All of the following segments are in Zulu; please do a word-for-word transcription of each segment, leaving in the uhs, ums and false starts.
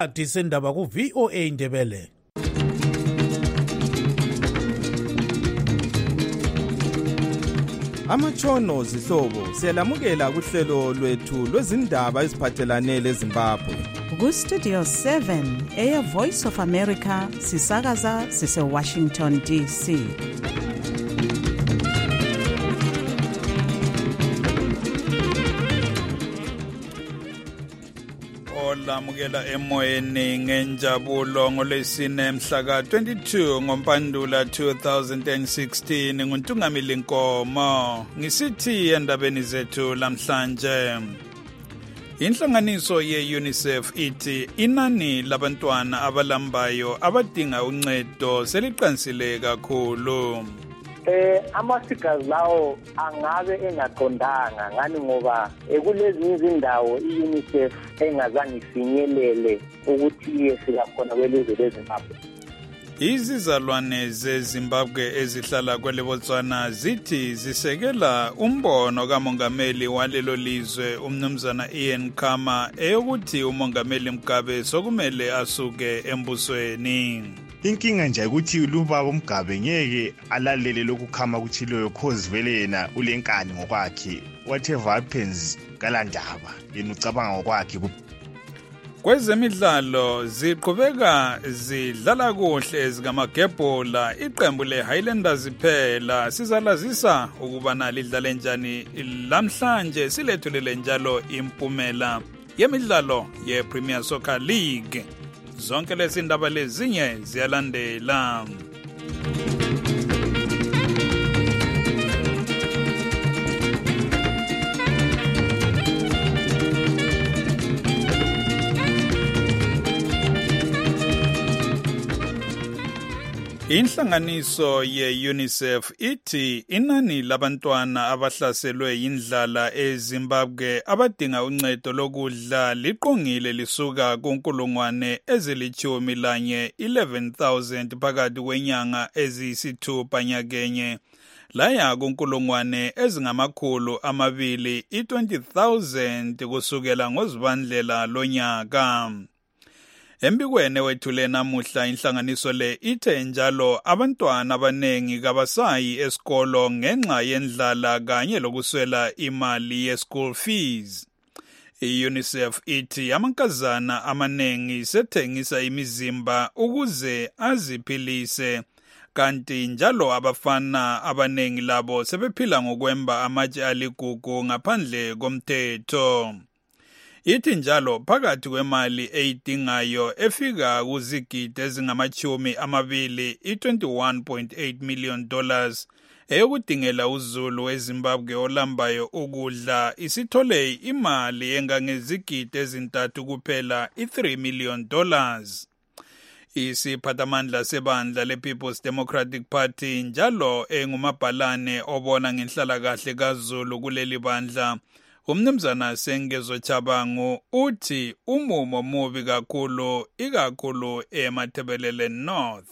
Disendaba ku V O A Ndebele. Amatshono zihlobo siyalamukela kuhlelo lwethu lwezindaba eziphathelane leZimbabwe. Ku Studio seven Air Voice of America sisakaza sise Washington D C. Lamukela emoyeni ngenjabulo ngolesine mhla ka twenty-two ngoMpandula two thousand sixteen nguNtungamili Nkomo ngisithi endabeni zethu lamhlanje. Inhlanganiso ye-UNICEF ithi inani labantwana abalambayo abadinga uncedo seliqansile kakhulu. Eh amafigures lawo angabe engaqondanga ngani ngoba kulezi izindawo iUNICEF engazange ifinyelele ukuthi iyefika khona kwelizwe leZimbabwe. Izizalwane zeZimbabwe ezihlala kweleBotswana zithi zisekela umbono kamongameli walelo lizwe umnumzana Ian Khama eyokuthi umongameli Mugabe sokumele asuke embusweni. Inkinga nje ukuthi lubaba uMgabe ngeke alalele lokukhama kuchiloyo cause vele yena ulenkani ngokwakhe, whatever happens kalandaba yena ucabanga ngokwakhe. Kwezemidlalo ziqhubeka zidlala kuhle ezikamagebhola iqembu leHighlanders iphela sizalazisa ukubana lidlale njani lamhlanje silethulele njalo impumela yemidlalo yePremier Soccer League. Zonke lezi ndaba lezinye ziyalandela. Inhlanganiso ye-UNICEF ithi inani labantwana abahlaselwe yindlala eZimbabwe abadinga uncedo lokudla liqongile lisuka kunkulungwane ezilithumi lanye eleven thousand phakathi kwenyanga eziyisithupha nyakenye laya kunkulungwane ezingamakhulu amabili i-twenty thousand kusukela ngoZibandlela lonyaka. Embikweni wethule namuhla inhlanganiso le ithe njalo abantwana abanengi kabasayi esikolo ngenxa yendlala kanye lokuswela imali ye-school fees. I-UNICEF ithi amankazana amanengi sethengisa imizimba ukuze aziphilise, kanti njalo abafana abanengi labo sebephila ngokwemba amatshe aligugu ngaphandle komthetho. Ithi njalo phakathi kwemali eyidingayo efika kuzigidi ezingamachumi amabili i-twenty-one point eight million dollars eyokudingela uzulu weZimbabwe olambayo ukudla isithole imali engangezigidi ezintathu kuphela i-three million dollars. Isiphathamandla sebandla le-People's Democratic Party njalo engumabhalane obona ngenhlalakahle kaZulu kuleli bandla umnumzana Sengezo Chabangu uthi umumo mubi kakhulu ikakhulu eMathebelele North.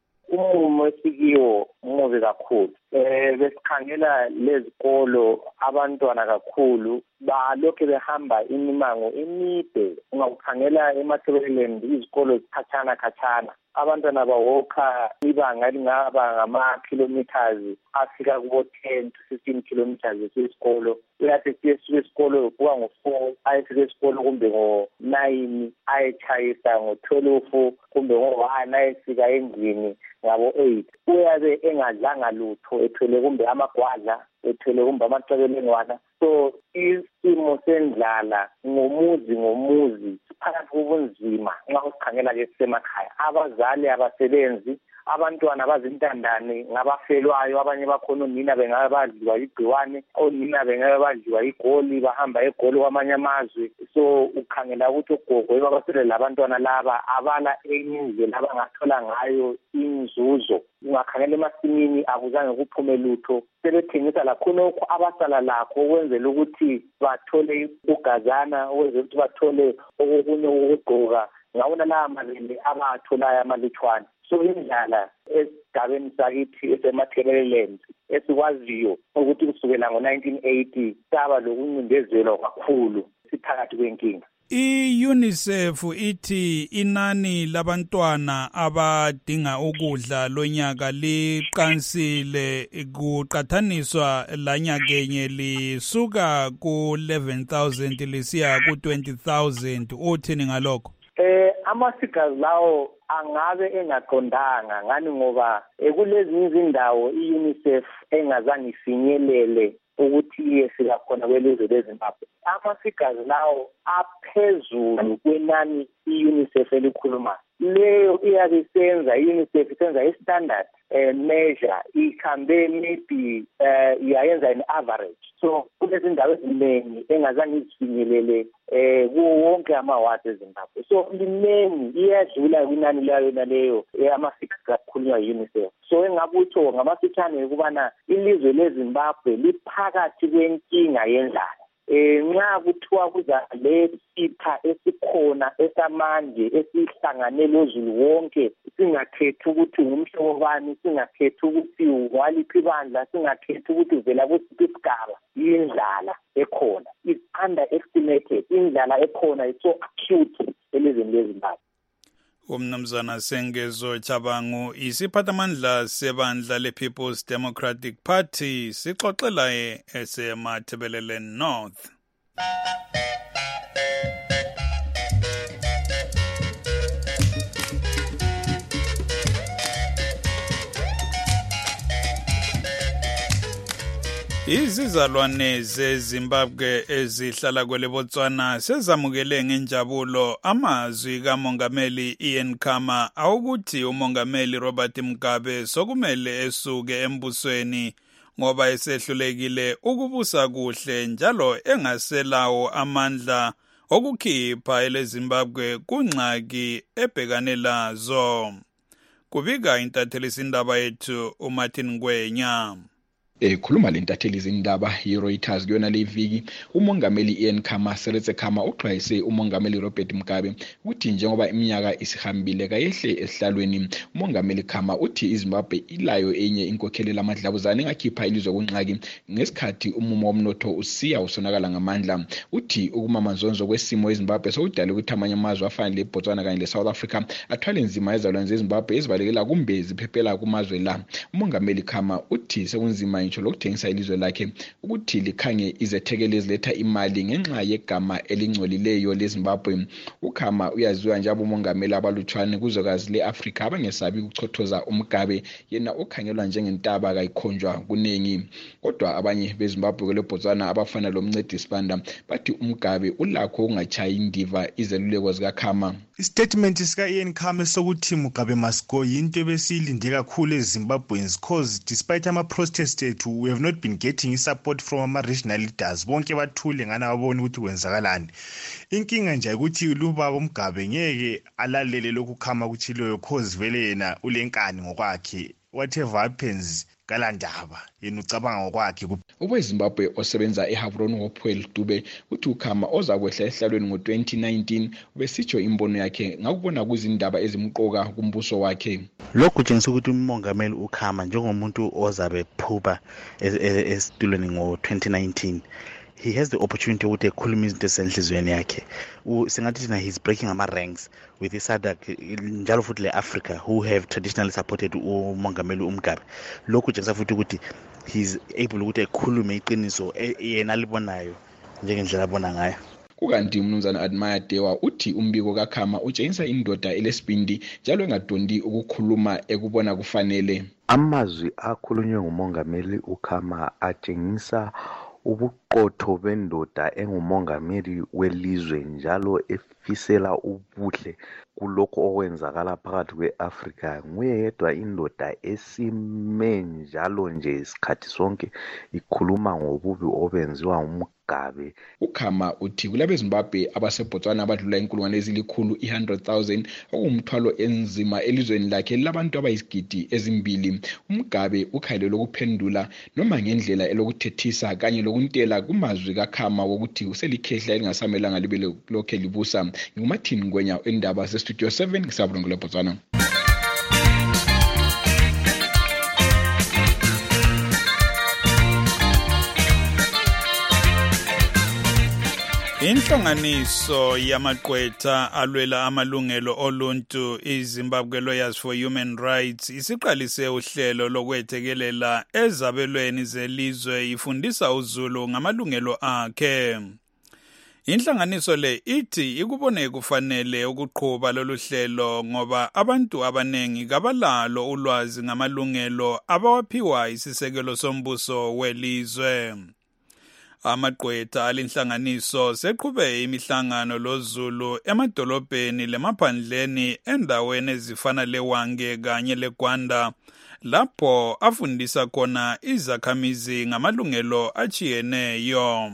Umumo esikiwo mubi kakhulu. Eh besikhangela lezikolo abantwana kakhulu balokho behamba imimango emide. Ungakukhangela eMathebelele izikolo zikhatshana khatshana. Abantwana bawokha ibanga elingaba ngama kilometers afika kubo ten to fifteen kilometers esikolo. Uyathi esikolo kuwa ngo four ayefika esikolo kumbe ngo nine ayechayisa ngo twelve kumbe ngo one ayefika endlini ngabo eight. Uyabe engadlanga lutho ethwele kumbe amagwadla ethwele kumbe amacebelengwana. So isimo sendlala ngomuzi ngomuzi phakathi kobunzima nxa usikhangela ke semakhaya. Abazali abasebenzi, abantwana bazintandane ngabafelwayo, abanye bakhona onina bengabe badliwa igciwane, onina bengabe badliwa igoli bahamba egoli kwamanye amazwe. So ukhangela ukuthi ogogo babasele labantwana laba abala enye indlela abangathola ngayo inzuzo. Ungakhangela emasimini akuzange kuphume lutho, sebethengisa lakhonokho abasala lakho ukwenzela ukuthi bathole ugazana, ukwenzela ukuthi bathole okunye ukugqoka ngawona la malini abatholayo amalithwana. So indlala esigabeni sakithi eseMathebelele esikwaziyo ukuthi kusukela ngo nineteen eighty saba lokuncindezelwa kakhulu siphakathi kwenkinga. I-UNICEF ithi inani labantwana abadinga ukudla lonyaka liqansile kuqathaniswa lanyakenye lisuka ku eleven thousand lisiya ku twenty thousand. Uthini ngalokho? Eh ama-figures lawo angabe engaqondanga ngani ngoba ekulezinye izindawo i-UNICEF engazange ifinyelele ukuthi iyefika khona kwelizwe leZimbabwe. Ama-figures lawo aphezulu kwenani i-UNICEF elikhuluma. Leyo iyabe isenza i-UNICEF isenza i-standard uh, measure ikhambe maybe uh, iyayenza an average. So kulezi ndawo eziningi engazange izifinyelele eh kuwo wonke amawadi eZimbabwe. So liningi iyadlula kwinani layo naleyo ama-figures akhulunywa yi-UNICEF. So engabutho ngamafitshane ukubana ilizwe leZimbabwe liphakathi kwenkinga yendlala. Eh nxa kuthiwa kuza le sipha esikhona esamanje esihlanganele ozulu wonke singakhethi ukuthi ngumhlobo bani, singakhethi ukuthi waliphi bandla, singakhethi ukuthi uvela kusiphi isigaba, indlala ekhona is underestimated. Indlala ekhona is so acute elizweni leZimbabwe. Umnumzana Sengezo Chabangu isiphathamandla sebandla le-People's Democratic Party sixoxelaye eseMathebelele North. Izizalwane zeZimbabwe ezihlala kwele Botswana sezamukele ngenjabulo amazwi kaMongameli Ian Khama awukuthi uMongameli Robert Mugabe sokumele esuke embusweni ngoba esehlulekile ukubusa kuhle njalo engaselawo amandla okukhipha eleZimbabwe kungxaki ebhekane lazo. Kubika intathelizindaba yethu uMartin Ngwenya. Ekhuluma lentatheli izindaba ye-Reuters kuyona le viki uMongameli Ian Khama Seretse Khama uxwayise uMongameli Robert Mugabe ukuthi njengoba iminyaka isihambile kayehle esihlalweni. uMongameli Khama uthi iZimbabwe ilayo enye inkokheli lamadlabuzane engakhipha ilizwe kunxaki ngesikhathi umumo womnotho usiya usonakala ngamandla. Uthi ukumamanzonzo kwesimo eZimbabwe sokudala ukuthi amanye amazwe afana leBotswana kanye leSouth Africa athwale nzima ezalwane zeZimbabwe ezibalekela kumbe ziphephela kumazwe la. uMongameli Khama uthi sekunzima ngisho lokuthengisa ilizwe lakhe ukuthi likhange izethekeli eziletha imali ngenxa yegama elingcolileyo leZimbabwe. uKhama uyaziwa njalo umongameli abalutshwane kuzwekazi leAfrika abangesabi ukuchothoza uMugabe yena okhangelwa njengentaba kayikhonjwa kunengi. Kodwa abanye beZimbabwe kwele Botswana abafana lomncedisi banda bathi uMugabe ulakho ungachayi indiva izeluleko zikaKhama. Istatement sika Ian Khama sokuthi Mugabe must go into ebesilinde kakhulu eZimbabweans cause despite ama protests ethu we have not been getting support from ama regional leaders bonke bathule ngana babona ukuthi kwenzakalani. Inkinga nje ukuthi luba uMugabe ngeke alalele lokhu Khama kuchiloyo cause vele yena ulenkani ngokwakhe whatever happens kalandaba yena ucabanga ngokwakhe. UweZimbabwe osebenza eHavron Hopewell Dube uthi uKhama oza kwehla ehlalweni ngo twenty nineteen ubesitsho imbono yakhe ngakubona kuzindaba ezimqoka kumbuso wakhe. Lokhu kutshengisa ukuthi uMongameli uKhama njengomuntu ozabe phuba esitulweni ngo twenty nineteen he has the opportunity ukuthi ekhulume izinto esenhlizweni yakhe. Singathi thina he's breaking ama ranks with iSADC njalo futhi leAfrica who have traditionally supported uMongameli uMugabe. Lokhu kutshengisa futhi ukuthi he's able ukuthi ekhulume iqiniso yena libonayo njengendlela abona ngayo. Kukanti umnumzana Admire Dewa uthi umbiko kaKhama utshengisa indoda elesibindi njalo engadondi ukukhuluma ekubona kufanele. Amazwi akhulunywe nguMongameli uKhama atshengisa ubuqotho bendoda engumongameli welizwe njalo efisela ubuhle kulokho okwenzakala phakathi kweAfrika. Nguye yedwa indoda esime njalo nje isikhathi sonke ikhuluma ngobubi obenziwa uMugabe. uKhama uthi kulabe Zimbabwe abaseBotswana abadlula inkulungwane ezilikhulu one hundred thousand okumthwalo enzima elizweni lakhe labantu abayizigidi ezimbili. uMugabe ukhayelo lokuphendula noma ngendlela elokuthethisa kanye lokuntela kumazwi kaKhama wokuthi uselikhehla elingasamelanga libe lokhe libusa. nguMartin Ngwenya endaba sestudio seven ngisabulungule Botswana. Inhlanganiso yamaqwetha alwela amalungelo oluntu iZimbabwe Lawyers for Human Rights isiqalise uhlelo lokwethekelela ezabelweni zelizwe ifundisa uZulu ngamalungelo akhe. Inhlanganiso le ithi ikubone kufanele ukuqhuba lolu hlelo ngoba abantu abanengi kabalalo ulwazi ngamalungelo abawaphiwa isisekelo sombuso welizwe. Amaqwetha alinhlanganiso seqhube imihlangano loZulu emadolobheni lemaphandleni endaweni ezifana leWange kanye leGwanda lapho afundisa khona izakhamizi ngamalungelo achiyeneyo.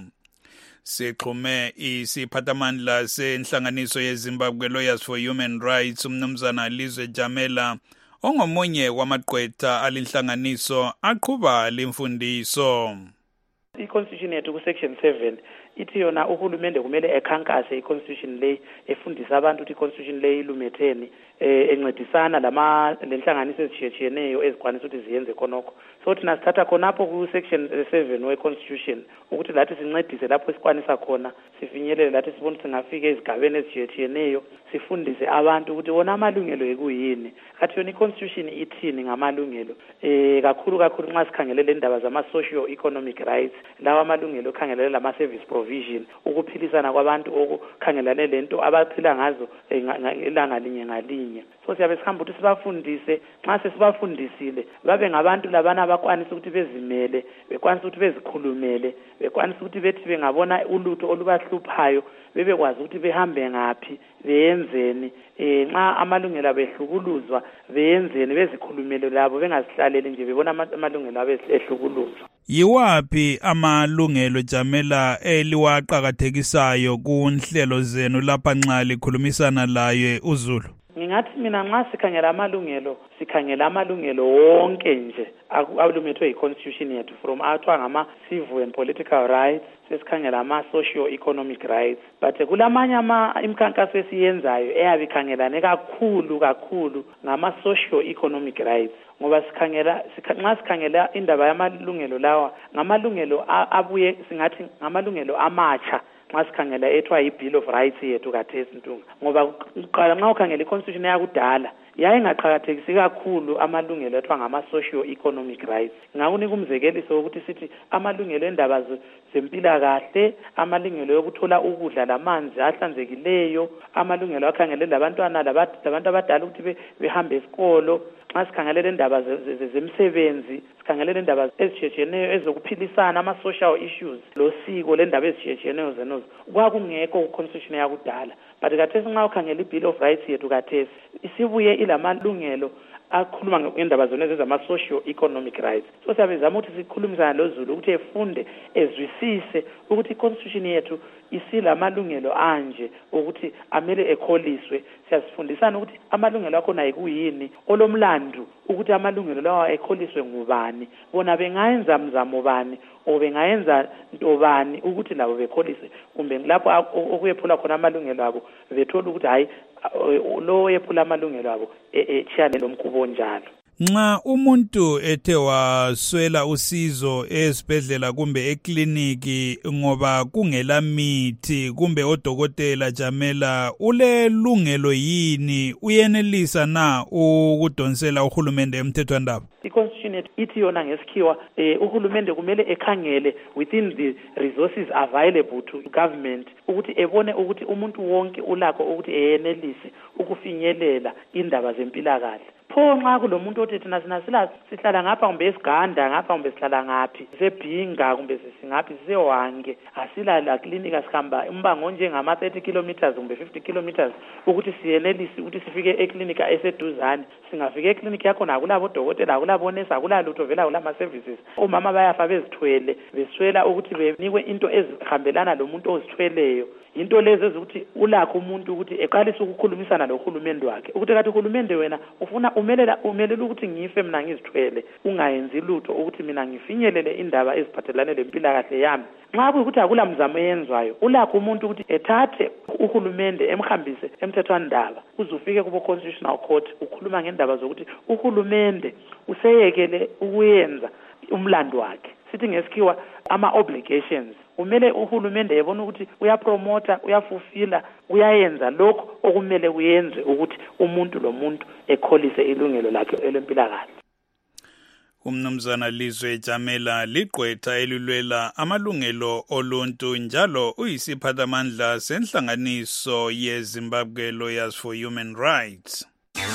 Sexhume isiphathamandla senhlanganiso yeZimbabwe Lawyers for Human Rights umnumzana Lizwe Jamela ongomunye wamaqwetha alinhlanganiso aqhuba limfundiso. I-Constitution yethu ku-section seven ithi yona uhulumende kumele ekhankase i-Constitution le efundisa abantu ukuthi i-Constitution le ilumetheni eh encedisana lama lenhlanganiso ezitshiyeneyo ezikwanisa ukuthi ziyenze khonokho. So thina sithatha khonapho ku-section seven we-Constitution ukuthi lathi sincedise lapho sikwanisa khona sifinyelele lathi sibone singafika ezigabeni ezitshiyeneyo sifundise abantu ukuthi wona amalungelo ekuyini kathi yona i-Constitution ithini ngamalungelo eh kakhulu kakhulu nxa sikhangelele indaba zama socio economic rights lawa amalungelo okhangelele lama service provision ukuphilisana kwabantu okukhangelane lento abaphila ngazo ilanga linye ngalinye. So siyabe sihamba ukuthi sibafundise nxa sesibafundisile babe ngabantu labana abakwanisa ukuthi bezimele bekwanisa ukuthi bezikhulumele bekwanisa ukuthi bethi bengabona ulutho olubahluphayo bebekwazi ukuthi behambe ngaphi beyenzeni eh nxa amalungelo abehlukuluzwa beyenzeni bezikhulumele labo bengazihlaleli nje bebona amalungelo abehlukuluzwa. Yiwapi amalungelo Jamela eliwaqhakathekisayo kunhlelo zenu lapha nxa likhulumisana laye uZulu? Ngingathi mina nxa sikhangela amalungelo sikhangela amalungelo wonke nje alumethwe yi-Constitution yethu from athiwa ngama civil and political rights sesikhangela ama socio economic rights but kulamanye ama imikhankaso esiyenzayo eyabe ikhangelane kakhulu kakhulu ngama socio economic rights ngoba sikhangela nxa sikhangela indaba yamalungelo lawa ngamalungelo abuye singathi ngamalungelo amatsha nxa sikhangela ethiwa yi-Bill of Rights yethu kathesi ntunga ngoba uqala nxa ukhangela i-Constitution yakudala yayingaqhakathekisi kakhulu amalungelo ethiwa ngama socio economic rights. Ngakunika umzekeliso ukuthi sithi amalungelo endaba zempilakahle, amalungelo yokuthola ukudla lamanzi ahlanzekileyo, amalungelo akhangelele labantwana labantu abadala ukuthi behambe esikolo. Nxa sikhangelele indaba zemsebenzi sikhangelele indaba ezitshiyeneyo ezokuphilisana ama social issues losiko lendaba ezitshiyeneyo zenozo kwakungekho ku-Constitution yakudala but kathesi nxa ukhangela i-Bill of Rights yethu kathesi isibuye ilamalungelo akhuluma ngendaba zona ezama socio economic rights. So siyabezama ukuthi sikhulumisana loZulu ukuthi efunde ezwisise ukuthi i-Constitution yethu isilamalungelo anje ukuthi amele ekholiswe. Siyasifundisana ukuthi amalungelo akho nayi kuyini olomlando ukuthi amalungelo lawa ekholiswe ngubani bona bengayenza mzamo bani o bengayenza ntobani ukuthi labo bekholise kumbe lapho okuyephula khona amalungelo abo bethola ukuthi hayi lo yephula amalungelo abo echiyane lomkubo njalo. Nxa umuntu ethe waswela usizo esibhedlela kumbe ekliniki ngoba kungela mithi kumbe odokotela Jamela ulelungelo yini uyenelisa na ukudonsela uhulumende emthethwandaba? I-Constitution ithi yona ngesikhiwa eh, uhulumende kumele ekhangele within the resources available to government ukuthi ebone ukuthi umuntu wonke ulakho ukuthi eyenelise ukufinyelela indaba zempilakahle. Pho nxa kulomuntu othi thina sina sila sihlala ngapha kumbe esiganda ngapha kumbe sihlala ngaphi sebhinga kumbe singaphi sewange asila la klinika sihamba umbango njengama thirty kilometers kumbe fifty kilometers ukuthi siyenelise ukuthi sifike eklinika eseduzane singafika eklinika yakho nakulabo dokotela akulabo nesi akulalutho vela kulama services omama bayafa bezithwele beswela ukuthi benikwe into ezihambelana lomuntu ozithweleyo into lezi ukuthi ulakho umuntu ukuthi eqalise ukukhulumisana lohulumende wakhe ukuthi kathi uhulumende wena ufuna umelela umelela ukuthi ngife mina ngizithwele ungayenzi lutho ukuthi mina ngifinyelele indaba eziphathelane lempilakahle yami. Nxa kuyikuthi akula mzamo yenzwayo ulakho umuntu ukuthi ethathe uhulumende emhambise emthethwandaba uzufike kubo constitutional court ukhuluma ngendaba zokuthi uhulumende useyekele ukuyenza umlando wakhe. sithi ngesikhiwa ama-obligations. Kumele uhulumende yebona ukuthi uyapromota, uyafulfilla, uyayenza lokho okumele kuyenze ukuthi umuntu lo muntu ekholise ilungelo lakhe elempilakahle. Umnumzana Lizwe Jamela ligqwetha elilwela amalungelo oluntu njalo uyisiphathamandla senhlanganiso yeZimbabwe Lawyers for Human Rights.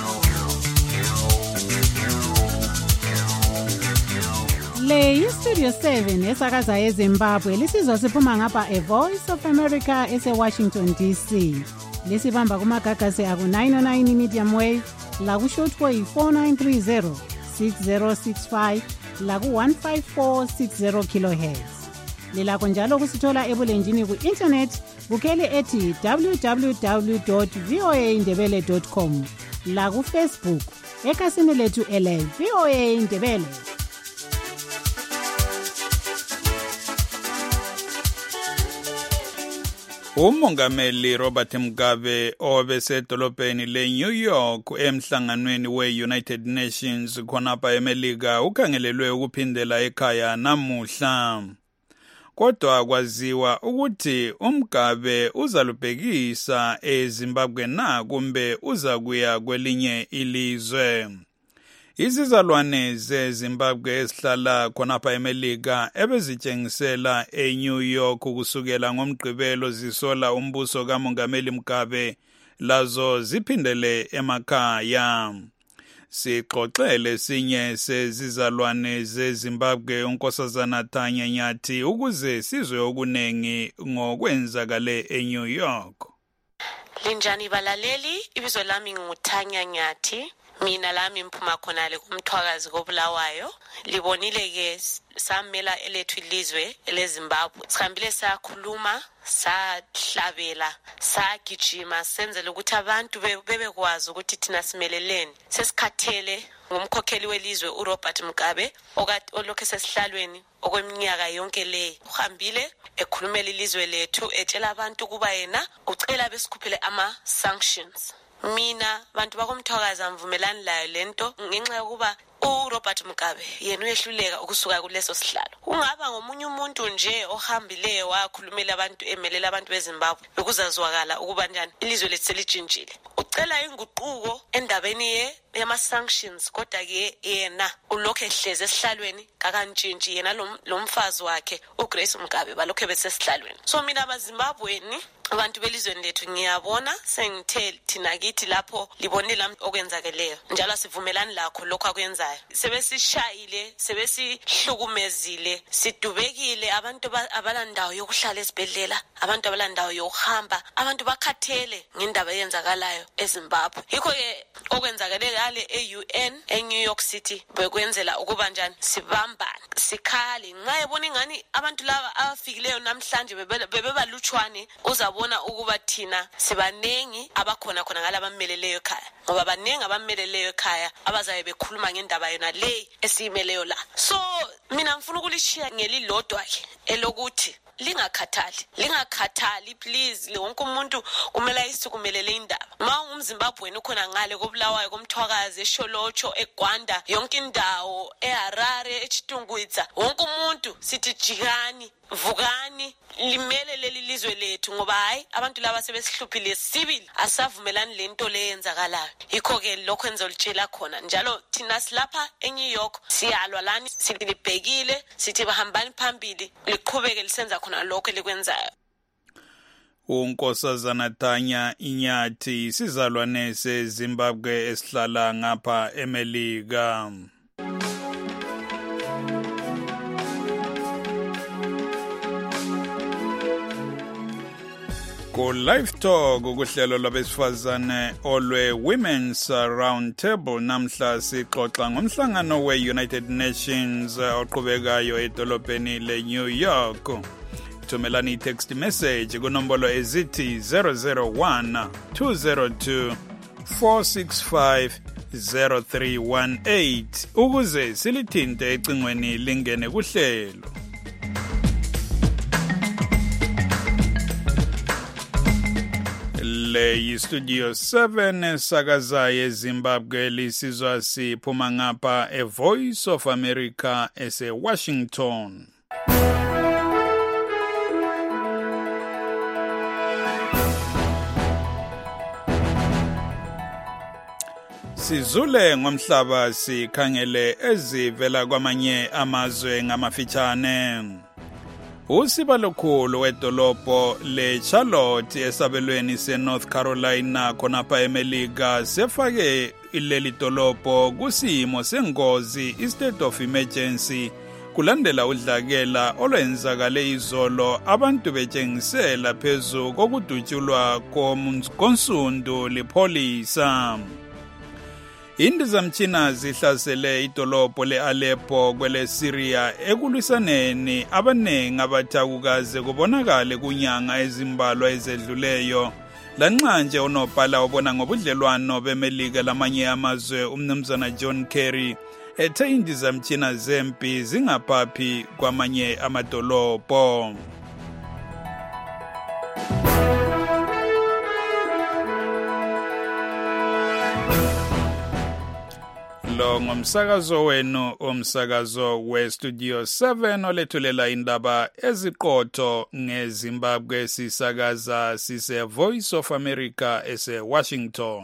Le yiStudio seven esakaza eZimbabwe lisizwa siphuma ngapha A Voice of America ese-Washington D C. Lisibamba kumagagasi aku nine oh nine medium wave, la ku shortwave four nine three zero, six zero six five, la ku one five four six zero kilohertz. Lilakho njalo kusithola ebulenjini ku-internet bukhele ethi w w w dot voa ndebele dot com, la ku Facebook ekhasini lethu ele VOA Ndebele. Umongameli Robert Mugabe obesedolobheni leNew York emhlanganweni we-United Nations khonapha eMelika ukhangelelwe ukuphindela ekhaya namuhla. Kodwa kwaziwa ukuthi uMugabe uzalubhekisa eZimbabwe na kumbe uzakuya kwelinye ilizwe. Izizalwane zeZimbabwe esihlala khonapha eMelika ebezitshengisela eNew York kusukela ngoMgqibelo zisola umbuso kaMongameli Mugabe lazo ziphindele emakhaya. Sixoxele sinye sezizalwane zeZimbabwe uNkosazana Tanya Nyathi ukuze sizwe okunengi ngokwenzakale eNew York. Linjani balaleli, ibizo lami nguTanya Nyathi. Mina lami mphuma khonale kumthwakazi koBulawayo. Libonile ke samela elethu ilizwe eleZimbabwe. Sikhambile sakhuluma, sahlabela, sagijima senzele ukuthi abantu bebekwazi ukuthi thina simeleleni. Sesikhathele ngumkhokheli welizwe uRobert Mugabe okade olokho sesihlalweni okweminyaka yonke le. Uhambile ekhulumela ilizwe lethu etshela abantu kuba yena ucela besikhuphele ama sanctions. Mina bantu bakomthwakazi amvumelani layo lento ngenxa yokuba uRobert Mugabe yena uyehluleka ukusuka kuleso sihlalo. Ungaba ngomunye umuntu nje ohambileyo wakhulumela abantu emelela abantu beZimbabwe bekuzazwakala ukuba njani ilizwe lethu selijintshile. Ucela inguquko endabeni ye yama sanctions kodwa ke yena ulokho ehleze esihlalweni kakantshintshi yena lo mfazi wakhe uGrace Mugabe balokho besesihlalweni. So mina abaZimbabweni abantu belizweni lethu ngiyabona sengithe thina kithi lapho libonile okwenzakeleyo njalo sivumelani lakho lokho akwenzayo. Sebesishayile, sebesihlukumezile, sidubekile abantu abalandawo yokuhlala esibhedlela, abantu abalandawo yokuhamba, abantu bakhathele ngendaba eyenzakalayo eZimbabwe. Yikho ke okwenzakele ngale e-U N eNew York City bekwenzela ukuba njani sibambane, sikhale. Nxa ebona ingani abantu laba abafikileyo namhlanje bebebalutshwane uzabona ukuba thina sibanengi abakhona khona ngalabameleleyo ekhaya. Ngoba banengi abameleleyo ekhaya abazabe bekhuluma ngendaba yona le esiyimeleyo la. So mina ngifuna ukulishiya ngelilodwa ke elokuthi lingakhathali, lingakhathali please. Wonke umuntu kumele isikumelele indaba. Ma ungumZimbabweni ukhona ngale koBulawayo komthwakazi eSholotsho eGwanda yonke indawo eHarare eChitungwitsa wonke umuntu sithi jikani vukani limele leli lizwe lethu ngoba hayi abantu laba sebesihluphile sibili asavumelani lento leyenzakalayo. Yikho ke lokho enzolitshela khona njalo thina silapha eNew York siyalwa lani silibhekile sithi bahambani phambili liqhubeke lisenza khona lokho likwenzayo. uNkosazana Tanya Nyathi isizalwane seZimbabwe esihlala ngapha eMelika. Ku Live Talk ukuhlelo lwabesifazane olwe Women's Round Table namhla sixoxa ngomhlangano we-United Nations oqhubekayo edolobheni leNew York. Thumelani text message kunombolo ezithi zero zero one, two zero two, four six five, zero three one eight ukuze silithinte ecingweni lingene kuhlelo. le yi-studio seven esakaza yeZimbabwe lisizwa siphuma ngapha eVoice of America ese-Washington. Sizule ngomhlaba sikhangele ezivela kwamanye amazwe ngamafitshane. Usiba lokhulu wedolobho le-Charlotte esabelweni se-North Carolina khonapha eMelika sefake ileli dolobho kusimo sengozi i-state of emergency kulandela udlakela olwenzakale izolo abantu betshengisela phezu kokudutshulwa konsundu lipholisa. Indizamtshina zihlasele idolobho le-Aleppo kwele Syria ekulwisaneni abanengi abathakukaze kubonakale kunyanga ezimbalwa ezedluleyo. Lanxa nje unobhala obona ngobudlelwano beMelika lamanye amazwe umnumzana John Kerry ethe indizamtshina zempi zingaphaphi kwamanye amadolobho. Lo ngomsakazo wenu umsakazo we-studio seven olethulela indaba eziqotho ngeZimbabwe sisakaza sise Voice of America ese-Washington.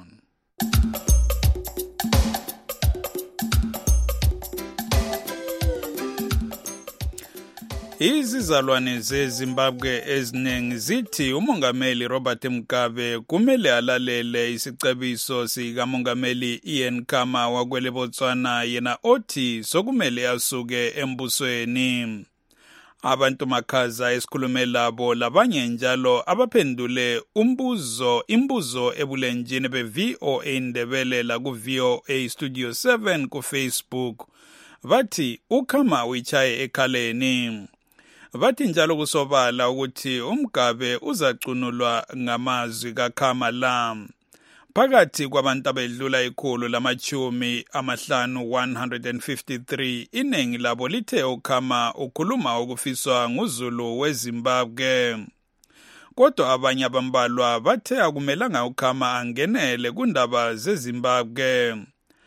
Izizalwane zeZimbabwe eziningi zithi umongameli Robert Mugabe kumele alalele isicebiso sikamongameli Ian Khama wakwele Botswana yena othi sokumele asuke embusweni. Abantu makhaza esikhulume labo labanye njalo abaphendule umbuzo imbuzo ebulenjini be-V O A Ndebele la ku-V O A Studio seven ku Facebook bathi uKhama uyichaye ekhaleni. Bathi njalo kusobala ukuthi uMgabe uzacunulwa ngamazwi kaKhama la. Phakathi kwabantu abedlula ikhulu lamachumi amahlanu one hundred fifty-three iningi labo lithe uKhama ukhuluma ukufiswa nguZulu weZimbabwe. Kodwa abanye abambalwa bathe akumelanga uKhama angenele kundaba zeZimbabwe.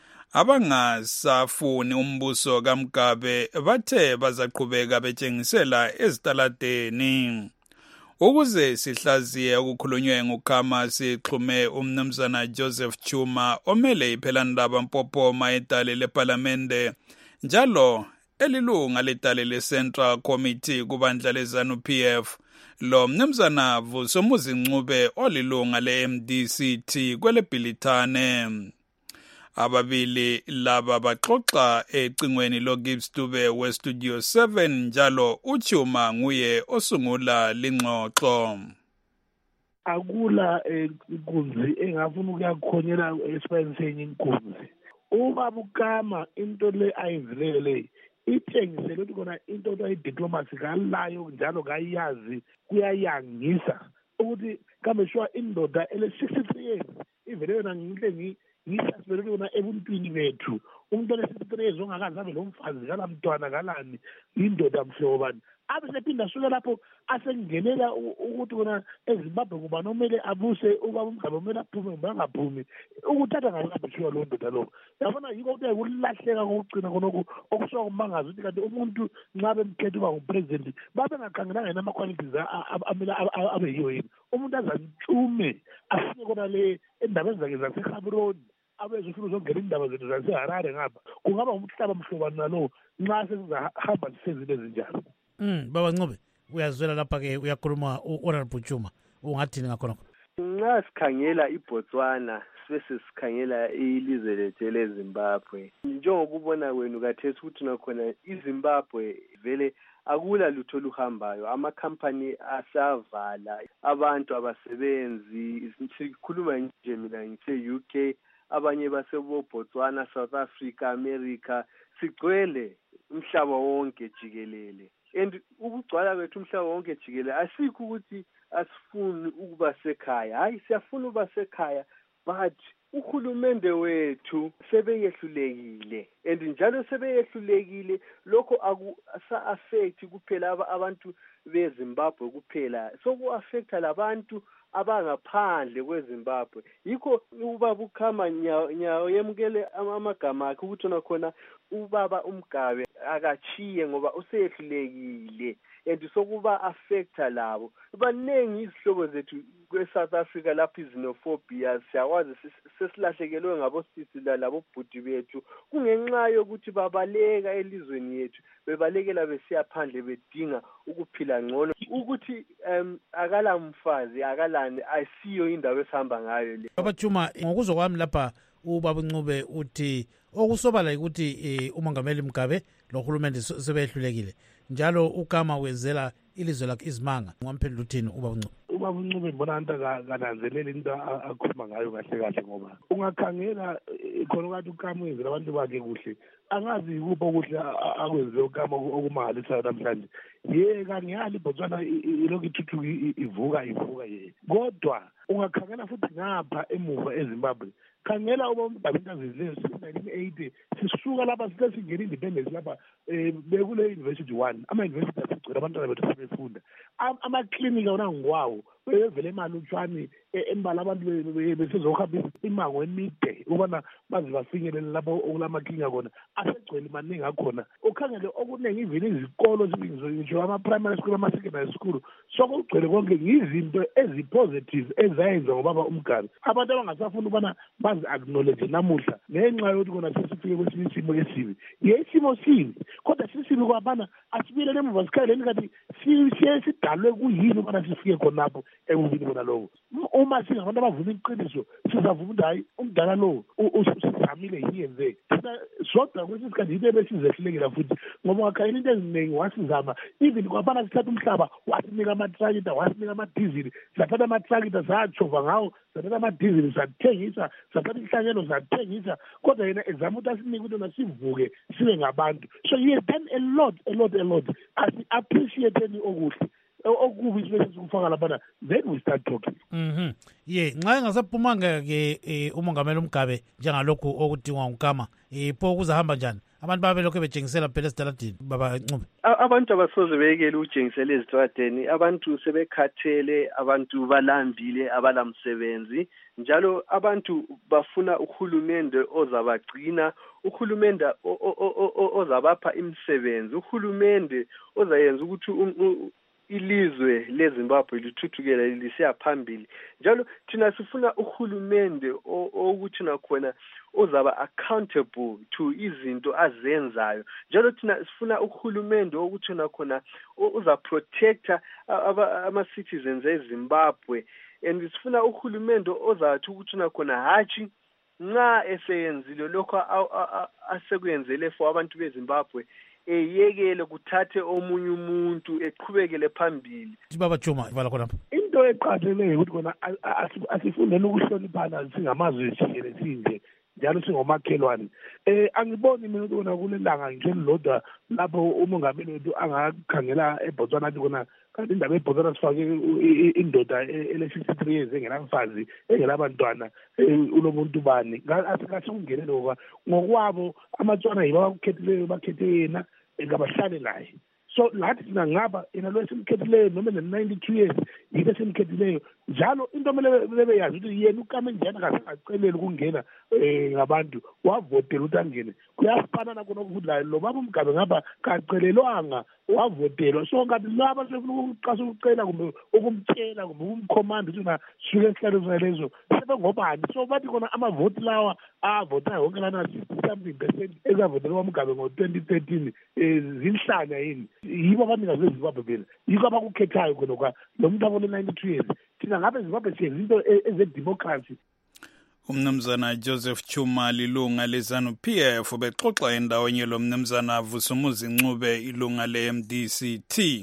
Abangasafuni umbuso kaMgabe bathe bazaqhubeka betshengisela ezitaladeni. Ukuze sihlaziye ukukhulunywe nguKhama sixhume umnumzana Joseph Chuma omele iphelandaba Mpophoma edale leParlamente njalo elilunga ledale leCentral Committee kubandla leZANU P F. Lo mnumzana Vusomuzi Ncube olilunga le-M D C T kwele Bhilithane. Ababili laba baxoxa ecingweni loGibbs Dube we-Studio seven njalo uChuma nguye osungula lingxoxo. Akula inkunzi engafuna ukuyakhonyela esiphenseni inkunzi. Ubaba uKhama into le ayivulele ithengisele ukuthi kona into ayi-diplomacy kalayo njalo kayazi kuyayangisa ukuthi kambe shwa indoda ele-sixty-three years ivele yona ngihle ngisasibeleke yona ebuntwini bethu umuntu ole-sixty-three years ongakazi abe lo mfazi kalamntwana kalani indoda mhlobani abe sephinda asuke lapho asengenela ukuthi kona eZimbabwe kuba nomele abuse ubaba uMgabe umele aphume bangaphumi ukuthatha ngakabishiwa lo ndoda lo yabona yiko ukuthi kulahleka kokugcina khonokho okusuka kumangaza ukuthi kanti umuntu nxa bemkhetha uba ngupresident babe ngakhangelanga yena ama-qualities amele abe yiyo yini umuntu azantshume afike kona le endabeni zakhe zaseGaborone abezofuna uzongena indaba zethu zaseHarare ngapha kungaba umhlaba mhlobani nalo nxa sesizahamba sisezile ezinjalo. Mm baba Ncube uyazwela lapha ke uyakhuluma uHonorable Chuma ungathini ngakhonokho? Nxa sikhangela iBotswana bese sikhangela ilizwe lethu leZimbabwe njengokubona kwenu kathesi ukuthi nakhona iZimbabwe vele akula lutho luhambayo amakhampani asavala abantu abasebenzi sikhuluma nje mina ngithe U K abanye basebo Botswana South Africa America sigcwele umhlaba wonke jikelele and ukugcwala kwethu umhlaba wonke jikelele asikho ukuthi asifuni ukuba sekhaya hayi siyafuna ukuba sekhaya but uhulumende wethu sebeyehlulekile and njalo sebeyehlulekile lokho asa-affect kuphela abantu beZimbabwe kuphela soku-affecta labantu abangaphandle kweZimbabwe. Yikho ubaba uKhama nyawo yemukele amagama akhe ukuthi nakhona ubaba uMgabe akachiye ngoba usehlulekile and sokuba affecta labo. Baningi izihlobo zethu kweSouth Africa lapho izinophobia siyawazi sesilahlekelwe ngabo sisi labo bhuti bethu kungenxa yokuthi babaleka elizweni yethu bebalekela besiya phandle bedinga ukuphila ngcono ukuthi um akala mfazi akalani ayisiyo indawo esihamba ngayo le. Baba Chuma, ngokuzwa kwami lapha ubaba uNcube uthi okusobala ukuthi umongameli Mugabe lohulumende sebehlulekile njalo uKhama wezela ilizwe lakhe izimanga. Ngamphendula uthini ubaba uNcube? Ubaba uNcube mbona into kananzelela into akhuluma ngayo kahle kahle ngoba ungakhangela khona ukuthi uKhama wenzela abantu bakhe kuhle angazi kupho kuhle akwenze uKhama okumangalisayo namhlanje. Ye kangiyali iBotswana ilokhu ithuthuka ivuka ivuka ye kodwa ungakhangela futhi ngapha emuva eZimbabwe khangela uba umdabintazi lezo nineteen eighty sisuka lapha sisingena independence lapha bekule university one ama university asigcina abantwana bethu sebefunda ama clinic wona ngwawo bevele imali utshwani embala abantu besezohamba imango emide ubona bazi bafinyelela lapho okulama clinic khona asegcwele maningi akhona ukhangele okuningi ivini izikolo ngisho ama primary school ama secondary school sokugcwele konke izinto ezipositive ezayenza ngobaba uMgabe abantu abangasafuna ubana bazi acknowledge namuhla ngenxa yokuthi kona sesifike kwesinye isimo esibi yesimo sibi kodwa sisibi kwabana asibile lemuva sikhaleni kathi siye sidalwe kuyini ubana sifike khonapho ekubini bona lokho uma singabantu abavuma iqiniso sizavuma ukuthi hayi umdala lo usizamile yiyenze thina sodwa kwesinye isikhathi into ebesizehlulekela futhi ngoba ngakhayela into eziningi wasizama even kwabana sithatha umhlaba wasinika amatrakita wasinika amadizili sathatha amatrakita satshova ngawo sathatha amadizili sathengisa sathatha inhlanyelo sathengisa kodwa yena ezama ukuthi asinike ukuthi nasivuke sibe ngabantu. So he has done a lot a lot a lot asi-appreciate-eni okuhle okubi sibese sikufaka laphana then we start talking. Mhm. Ye nxa engasaphumanga ke umongameli uMgabe njengalokhu okudingwa uKhama eh pho kuzahamba njani abantu babe lokho betshengisela phela esitaladini baba Ncube? Abantu abasoze beyekele ujengisela ezitradeni abantu sebekhathele abantu balambile abalamsebenzi njalo abantu bafuna uhulumende ozabagcina uhulumende ozabapha imisebenzi uhulumende ozayenza ukuthi ilizwe leZimbabwe lithuthukela lisiya phambili njalo thina sifuna uhulumende ukuthi nakhona ozaba accountable to izinto azenzayo njalo thina sifuna uhulumende ukuthi nakhona uza protector ama citizens eZimbabwe and sifuna uhulumende ozathi ukuthi nakhona hathi nxa eseyenzile lokho asekwenzele for abantu beZimbabwe eyekele kuthathe omunye umuntu eqhubekele phambili. Baba Chuma vala khona into eqhatheleyo ukuthi kona asifundeni ukuhloniphana singamazwe sijele sinje njalo singomakhelwane. Eh angiboni mina ukuthi kona kulelanga nje lodwa lapho umongameli wethu angakhangela eBotswana athi kona kanti indaba eBotswana sifake indoda ele-sixty-three years engenamfazi engelabantwana ulomuntu bani asikungenele ngoba ngokwabo amaTswana yibo abakukhethileyo bakhethe yena engabahlale naye. So lathi thina ngaba yena lo esimkhethileyo noma ne-ninety-two years yile esimkhethileyo njalo into kumele bebeyazi ukuthi yena uKhama njena kasengaceleli ukungena ngabantu wavotela ukuthi angene kuyafana nakona ukuthi layo lo baba uMgabe ngapha kacelelwanga wavotelwa so ngathi laba sefuna ukuqasa ukucela kumbe ukumtshela kumbe ukumkhomanda ukuthi na suke esihlalweni lezo sebengobani so bathi khona amavoti lawa avotayo wonke lana sixty-something percent ezavotelwa uMgabe ngo-twenty thirteen zinhlanya yini yibo abanikazi beZimbabwe phela yikho abakukhethayo khona lo muntu abone ninety-two years thina ngabe Zimbabwe siyezinto ezedemocracy. Umnumzana Joseph Chuma lilunga lezanu P F bexoxa endawonye lo mnumzana Vusumuzi Ncube ilunga le-M D C T.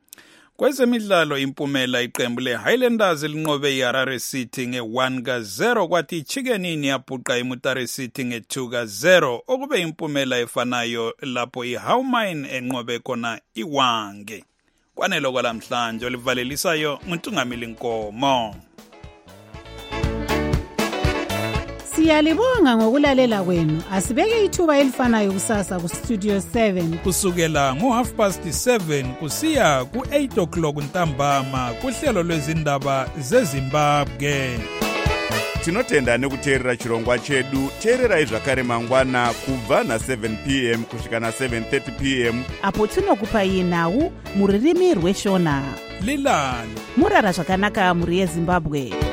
Kwezemidlalo impumela iqembu le-Highlanders linqobe iHarare City nge-one ka zero kwathi iChikenini yabhuqa iMutare City nge-two ka zero okube impumela efanayo lapho iHowmine enqobe khona iWange. Kwanelo kwalamhlanje olivalelisayo nguNtungamili Nkomo. Siyalibonga ngokulalela kwenu. Asibeke ithuba elifanayo kusasa ku Studio seven kusukela ngo half past seven kusiya ku eight o'clock ntambama kuhlelo lwezindaba zeZimbabwe. Tinotenda nekuteerera chirongwa chedu. Teererai zvakare mangwana kubva na seven p m kusvika na seven thirty p m apo tinokupai nhau muririmi rweshona. Lilani murara zvakanaka muri yeZimbabwe.